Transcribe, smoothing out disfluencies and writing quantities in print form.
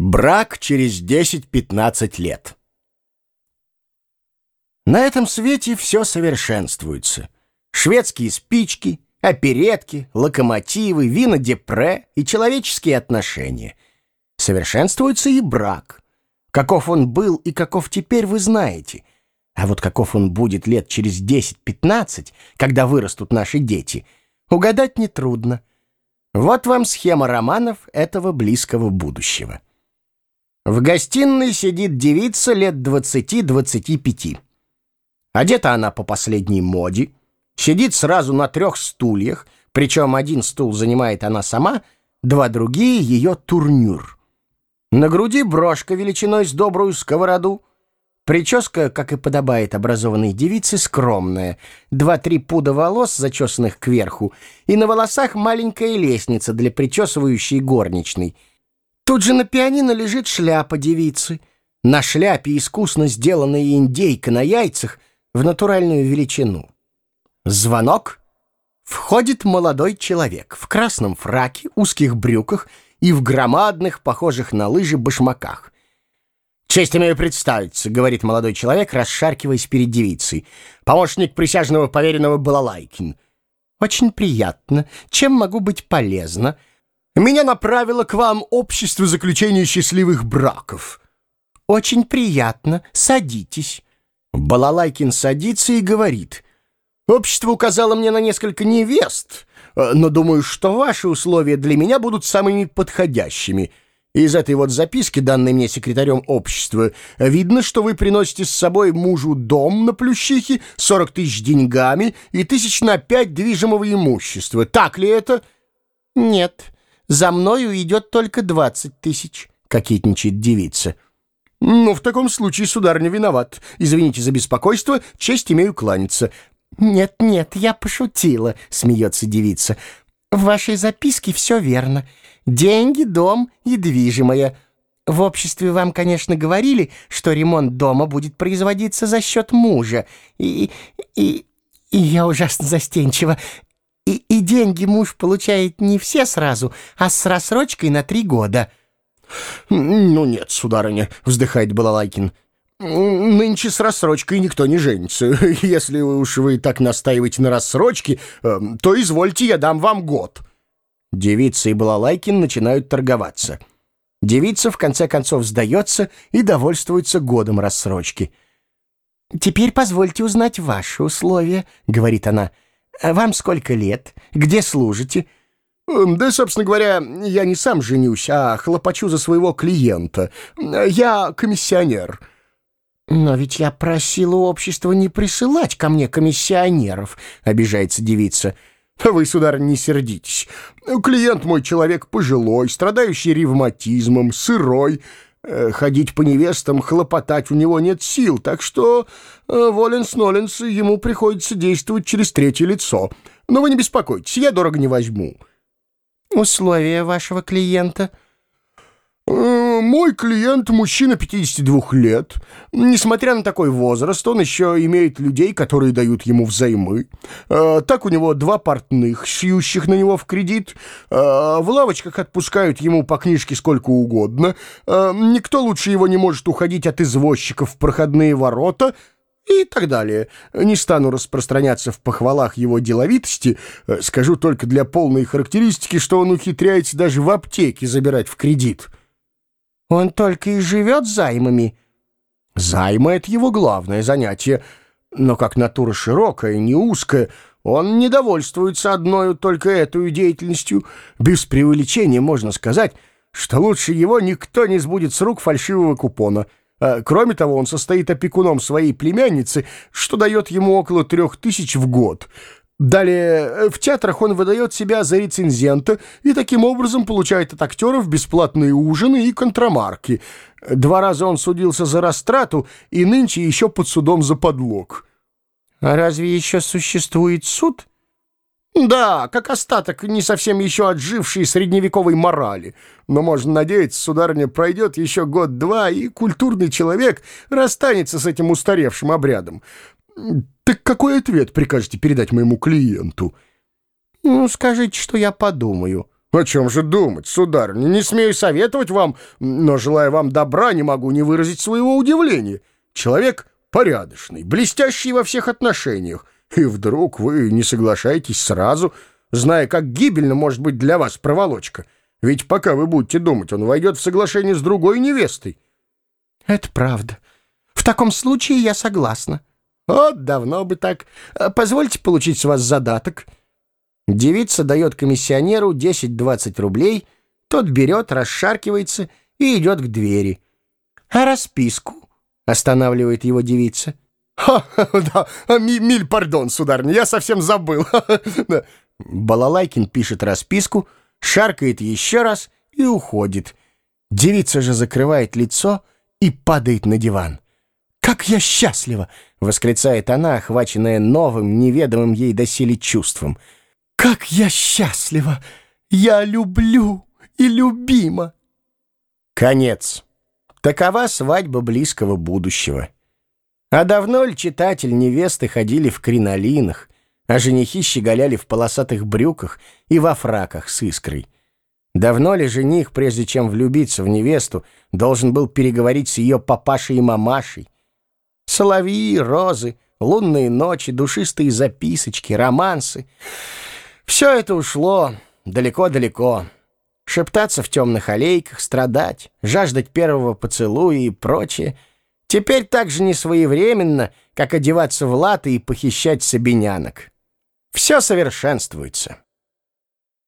Брак через 10-15 лет. На этом свете все совершенствуется. Шведские спички, оперетки, локомотивы, вина Депре и человеческие отношения. Совершенствуется и брак. Каков он был и каков теперь, вы знаете. А вот каков он будет лет через 10-15, когда вырастут наши дети, угадать нетрудно. Вот вам схема романов этого близкого будущего. В гостиной сидит девица лет 20-25. Одета она по последней моде, сидит сразу на 3 стульях, причем один стул занимает она сама, 2 другие — ее турнюр. На груди брошка величиной с добрую сковороду. Прическа, как и подобает образованной девице, скромная. 2-3 пуда волос, зачесанных кверху, и на волосах маленькая лестница для причесывающей горничной. Тут же на пианино лежит шляпа девицы. На шляпе искусно сделанная индейка на яйцах в натуральную величину. Звонок. Входит молодой человек в красном фраке, узких брюках и в громадных, похожих на лыжи, башмаках. «Честь имею представиться», — говорит молодой человек, расшаркиваясь перед девицей. «Помощник присяжного поверенного Балалайкин». «Очень приятно. Чем могу быть полезна?» «Меня направило к вам общество заключения счастливых браков». «Очень приятно. Садитесь». Балалайкин садится и говорит: «Общество указало мне на несколько невест, но думаю, что ваши условия для меня будут самыми подходящими. Из этой вот записки, данной мне секретарем общества, видно, что вы приносите с собой мужу дом на Плющихе, 40 тысяч деньгами и 5 тысяч движимого имущества. Так ли это?» «Нет, за мною идет только 20 тысяч», — кокетничает девица. «Ну, в таком случае, сударыня, виноват. Извините за беспокойство, честь имею кланяться». «Нет, я пошутила», — смеется девица. «В вашей записке все верно. Деньги, дом и движимое. В обществе вам, конечно, говорили, что ремонт дома будет производиться за счет мужа. И я ужасно застенчива. И деньги муж получает не все сразу, а с рассрочкой на 3 года». «Ну нет, сударыня», — вздыхает Балалайкин. «Нынче с рассрочкой никто не женится. Если уж вы так настаиваете на рассрочке, то извольте, я дам вам год». Девица и Балалайкин начинают торговаться. Девица в конце концов сдается и довольствуется годом рассрочки. «Теперь позвольте узнать ваши условия», — говорит она. «Вам сколько лет? Где служите?» «Да, собственно говоря, я не сам женюсь, а хлопочу за своего клиента. Я комиссионер». «Но ведь я просила общество не присылать ко мне комиссионеров», — обижается девица. «Вы, сударь, не сердитесь. Клиент мой человек пожилой, страдающий ревматизмом, сырой. Ходить по невестам, хлопотать у него нет сил, так что воленс-ноленс ему приходится действовать через 3-е лицо. Но вы не беспокойтесь, я дорого не возьму». «Условия вашего клиента?» «Мой клиент — мужчина 52 лет. Несмотря на такой возраст, он еще имеет людей, которые дают ему взаймы. Так у него 2 портных, шьющих на него в кредит. В лавочках отпускают ему по книжке сколько угодно. Никто лучше его не может уходить от извозчиков в проходные ворота». И так далее. Не стану распространяться в похвалах его деловитости, скажу только для полной характеристики, что он ухитряется даже в аптеке забирать в кредит. «Он только и живет займами?» «Займы — это его главное занятие, но как натура широкая, не узкая, он не довольствуется одною только этой деятельностью. Без преувеличения можно сказать, что лучше его никто не сбудет с рук фальшивого купона. Кроме того, он состоит опекуном своей племянницы, что дает ему около 3000 в год. Далее, в театрах он выдает себя за рецензента и таким образом получает от актеров бесплатные ужины и контрамарки. 2 раза он судился за растрату и нынче еще под судом за подлог». «А разве еще существует суд?» «Да, как остаток не совсем еще отжившей средневековой морали. Но можно надеяться, сударыня, пройдет еще 1-2, и культурный человек расстанется с этим устаревшим обрядом. Так какой ответ прикажете передать моему клиенту?» «Ну, скажите, что я подумаю». О чем же думать, сударыня? Не смею советовать вам, но, желая вам добра, не могу не выразить своего удивления. Человек порядочный, блестящий во всех отношениях, и вдруг вы не соглашаетесь сразу, зная, как гибельно может быть для вас проволочка. Ведь пока вы будете думать, он войдет в соглашение с другой невестой. Это правда. В таком случае я согласна. Вот давно бы так. Позвольте получить с вас задаток. Девица дает комиссионеру 10-20 рублей, тот берет, расшаркивается и идет к двери. А расписку? Останавливает его девица. Да, миль пардон, сударыня, я совсем забыл. Балалайкин пишет расписку, шаркает еще раз и уходит. Девица же закрывает лицо и падает на диван. «Как я счастлива!» — восклицает она, охваченная новым, неведомым ей доселе чувством. «Как я счастлива! Я люблю и любима!» Конец. Такова свадьба близкого будущего. А давно ли, читатель, невесты ходили в кринолинах, а женихи щеголяли в полосатых брюках и во фраках с искрой? Давно ли жених, прежде чем влюбиться в невесту, должен был переговорить с ее папашей и мамашей? Соловьи, розы, лунные ночи, душистые записочки, романсы — все это ушло далеко-далеко. Шептаться в темных аллейках, страдать, жаждать первого поцелуя и прочее теперь так же несвоевременно, как одеваться в латы и похищать сабинянок. Все совершенствуется.